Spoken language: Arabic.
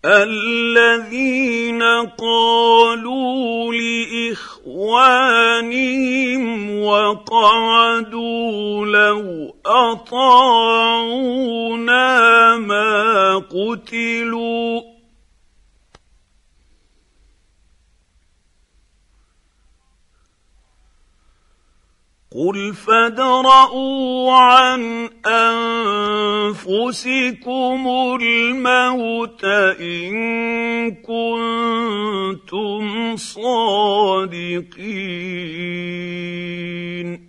الذين قالوا لاخوانهم وقعدوا لو اطاعونا ما قتلوا قل فادرءوا عن انفسكم الموت ان كنتم صادقين